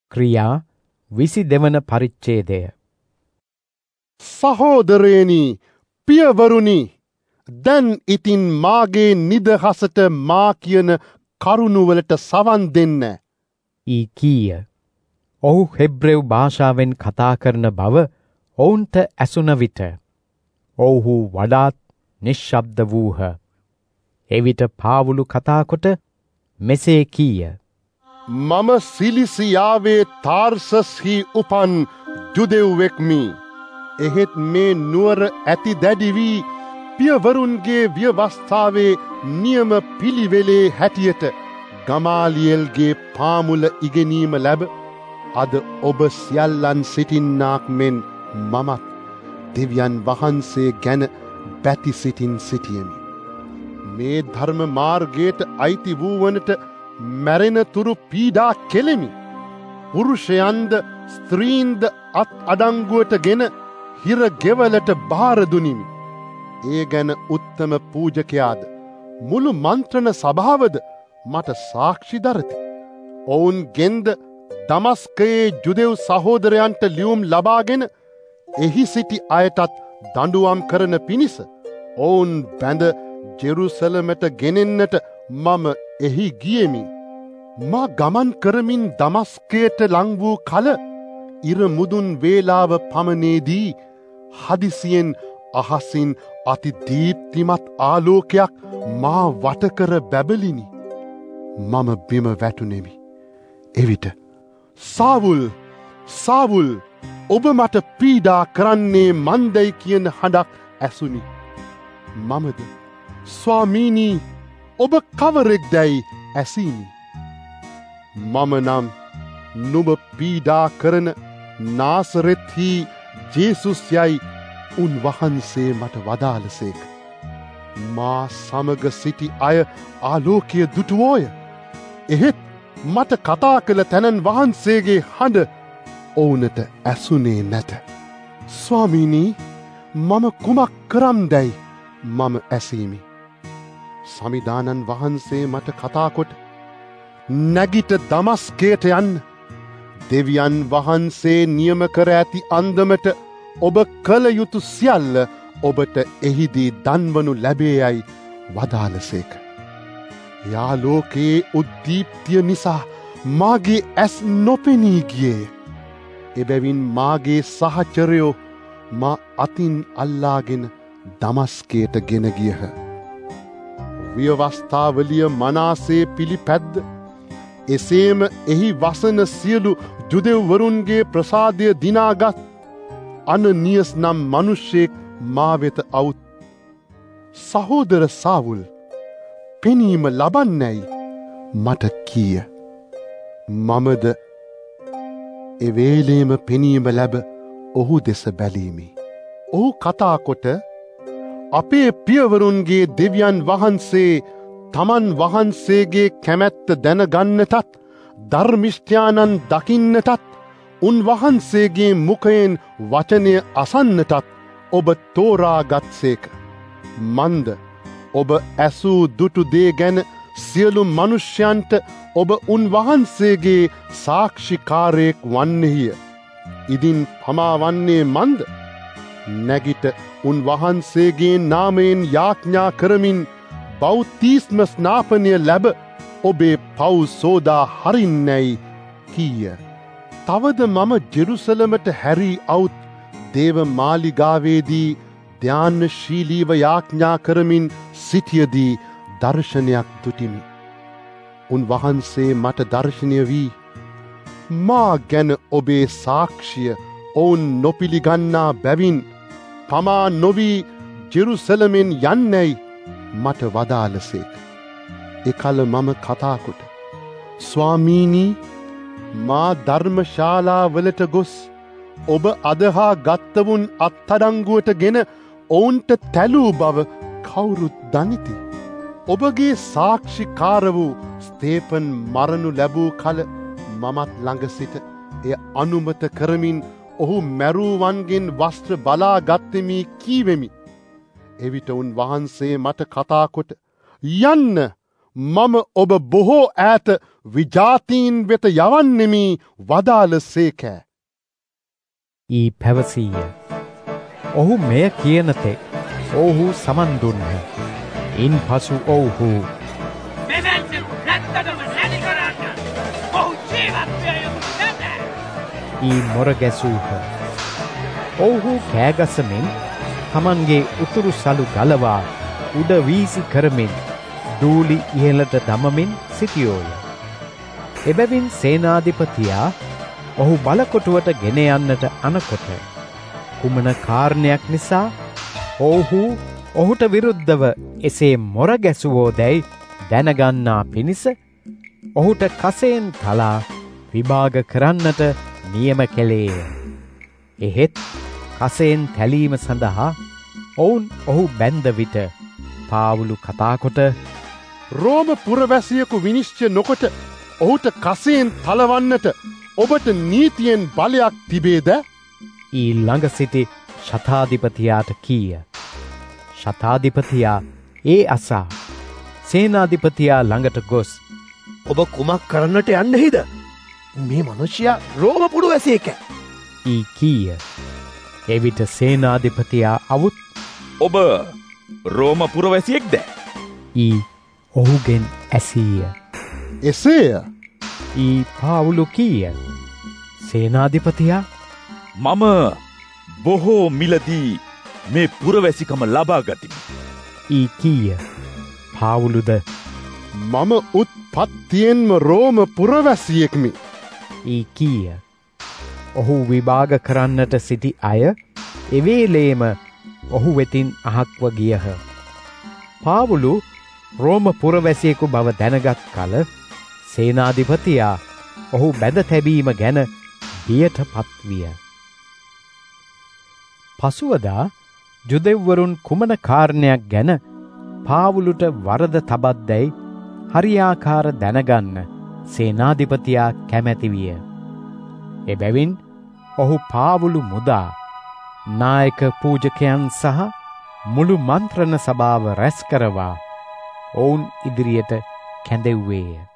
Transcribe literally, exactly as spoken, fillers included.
ක්‍රියා විසි දෙවන පරිච්ඡේදය. සහෝදරයනි, පියවරුනි, දැන් ඉතින් මාගේ නිදහසට මා කියන කරුණුවලට සවන් දෙන්න. ඊ කීය. ඔහු හෙබ්‍රෙව් භාෂාවෙන් කතා කරන බව ඔවුන්ට ඇසුන විට ඔවුහු වඩාත් නිශ්ශබ්ද වූහ. එවිට පාවුලු කතාකොට මෙසේ කීය. මම සිලිසියාවේ තාර්සස්හි උපන් ජුදෙව්වෙක්මි. එහෙත් මේ නුවර ඇති දැඩි වී පියවරුන්ගේ ව්‍යවස්ථාවේ නියම පිළිවෙලේ හැටියට ගමාලියල්ගේ පාමුල ඉගෙනීම ලැබ අද ඔබ සියල්ලන් සිටින්නාක් මෙන් මමත් දෙවියන් වහන්සේ ගැන බැති සිටින් සිටියමි. මේ ධර්ම මාර්ගයට අයිති වූවනට මැරෙන තුරු පීඩා කෙලෙමි. පුරුෂයන්ද ස්ත්‍රීන්ද අත් අඩංගුවට ගෙන හිර ගෙවලට භාරදුනිමි. ඒ ගැන උත්තම පූජකයාද මුළු මන්ත්‍රණ සභාවද මට සාක්ෂි දරති. ඔවුන් ගෙන්ද දමස්කයේ ජුදෙව් සහෝදරයන්ට ලියුම් ලබාගෙන එහි සිටි අයටත් දඬුවම් කරන පිණිස ඔවුන් බැඳ ජෙරුසලමට ගෙනෙන්නට මම එහි ගියෙමි. මා ගමන් කරමින් දමස්කයට ලං වූ කල ඉර මුදුන් වේලාව පමණේදී හදිසියෙන් අහසින් අති දීප්තිමත් ආලෝකයක් මා වටකර බැබලිනි. මම බිම වැටුනෙමි. එවිට සාවුල් සාවුල් ඔබ මට පීඩා කරන්නේ මන්දයි කියන හඬක් ඇසුනි. මමද ස්වාමීනී ඔබ කවරෙක්දැයි ඇසීනි. මම නම් නුඹ පීඩා කරන නාසරෙත්හි ජේසුස් යයි උන්වහන්සේ මට වදාළසේක. මා සමග සිටි අය ආලෝකය දුටුවෝය. එහෙත් මට කතා කළ තැනන් වහන්සේගේ හඬ ඔවුනට ඇසුනේ නැත. ස්වාමීනී, මම කුමක් කරම්දැයි මම ඇසීමි. සමිදානන් වහන්සේ මට කතාකොට නැගිට දමස්කයට යන්න. දෙවියන් වහන්සේ නියම කර ඇති අන්දමට ඔබ කළ යුතු සියල්ල ඔබට එහිදී දන්වනු ලැබේයයි වදාළසේක. යාලෝකයේ උද්දීප්තිය නිසා මාගේ ඇස් නොපෙනී ගියේ. එබැවින් මාගේ සහචරයෝ මා අතින් අල්ලාගෙන දමස්කයට ගෙන ගියහ. ව්‍යවස්ථාවලිය මනාසේ පිළිපැද්ද. එසේම එහි වසන සියලු ජුදෙව්වරුන්ගේ ප්‍රසාදය දිනාගත් අනනියස් නම් මනුෂ්‍යයෙක් මා වෙත අවුත්. සහෝදර සාවුල් පෙනීම ලබන්නැයි මට කීය. මමද එවේලේම පෙනීම ලැබ ඔහු දෙස බැලීමි. ඔහු කතාකොට අපේ පියවරුන්ගේ දෙවියන් වහන්සේ තමන් වහන්සේගේ කැමැත්ත දැනගන්නටත් ධර්මිෂ්ඨයානන් දකින්නටත් උන්වහන්සේගේ මුඛයෙන් වචනය අසන්නටත් ඔබ තෝරාගත්සේක. මන්ද ඔබ ඇසූ දුටු දේ ගැන සියලු මනුෂ්‍යයන්ට ඔබ උන්වහන්සේගේ සාක්ෂිකාරයෙක් වන්නෙහිය. ඉදින් පමාවන්නේ මන්ද? නැගිට උන්වහන්සේගේ නාමයෙන් යාඥා කරමින් බෞතිස්ම ස්නාපනය ලැබ ඔබේ පව් සෝදා හරින්නැයි කීය. තවද මම ජෙරුසලමට හැරී අවුත් දේව මාලිගාවේදී ධ්‍යානශීලීව යාඥා කරමින් සිටියදී දර්ශනයක් දුටිමි. උන්වහන්සේ මට දර්ශනය වී මා ගැන ඔබේ සාක්ෂිය ඔවුන් නොපිළිගන්නා බැවින් පමා නොවී ජෙරුසලමෙන් යන්නැයි මට වදාළසේක. එකල මම කතාකොට ස්වාමීනී, මා ධර්මශාලාවලට ගොස් ඔබ අදහා ගත්තවුන් අත්තඩංගුවට ගෙන ඔවුන්ට තැලූ බව කවුරුත් දනිති. ඔබගේ සාක්ෂිකාර වූ ස්තේපන් මරණු ලැබූ කල මමත් ළඟ සිට එය අනුමත කරමින් ඔහු මැරූවන්ගෙන් වස්ත්‍ර බලා ගත්තෙමි කීවෙමි. එවිට උන්වහන්සේ මට කතාකොට යන්න, මම ඔබ බොහෝ ඈත විජාතීන් වෙත යවන්නෙමි වදාළ සේකෑ. ඊ පැවසීය. ඔහු මෙය කියන තෙක් ඔවුහු සමන් දුන්හ. ඉන් පසු ඔවුහු මෙවැනි නැත්තටම නැති කරන්න. ඔහු ජීවත් විය යුතු නැත. ඊ මොර ගැසූහ. ඔවුහු කෑගසමින් තමන්ගේ උතුරු සලු ගලවා උඩ වීසි කරමින් දූලි ඉහළට දමමින් සිටියෝය. එබැවින් සේනාධිපතියා ඔහු බලකොටුවට ගෙන යන්නට අනකොට කුමන කාරණයක් නිසා ඔවුහු ඔහුට විරුද්ධව එසේ මොර ගැසුවෝදැයි දැනගන්නා පිණිස ඔහුට කසයෙන් තලා විභාග කරන්නට නියම කෙළේය. එහෙත් කසයෙන් තැලීම සඳහා ඔවුන් ඔහු බැන්ද විට පාවුලු කතාකොට රෝම පුරවැසියෙකු විනිශ්චය නොකොට ඔහුට කසයෙන් තලවන්නට ඔබට නීතියෙන් බලයක් තිබේද? ඊ ළඟ සිටි ශතාධිපතියාට කීය. ශතාධිපතියා ඒ අසා සේනාධිපතියා ළඟට ගොස් ඔබ කුමක් කරන්නට යන්නෙහිද? මේ මනුෂ්‍යයා රෝම පුරවැසියෙක්. ඊ කීය. එවිට සේනාධිපතියා අවුත් ඔබ රෝම පුරවැසියෙක්ද? ඊ ඔහුගෙන් ඇසීය. එසේය. ඊ පාවුලු කීය. සේනාධිපතියා මම බොහෝ මිලදී මේ පුරවැසිකම ලබා ගතිමි. ඊ කීය. පාවුලුද මම උත්පත්තියෙන්ම රෝම පුරවැසියෙක්මි. ඊ කීය. ඔහු විභාග කරන්නට සිටි අය එවේලේම ඔහු වෙතින් අහක්ව ගියහ. පාවුලු රෝම පුරවැසියෙකු බව දැනගත් කල සේනාධිපතියා ඔහු බැඳ තැබීම ගැන බියට පත්විය. පසුවදා ජුදෙව්වරුන් කුමන කාරණයක් ගැන පාවුලුට වරද තබද්දැයි හරියාකාර දැනගන්න සේනාධිපතියා කැමැති විය. එබැවින් ඔහු පාවුලු මුදා නායක පූජකයන් සහ මුළු මන්ත්‍රණ සභාව රැස් කරවා ඔවුන් ඉදිරියට කැඳෙව්වේය.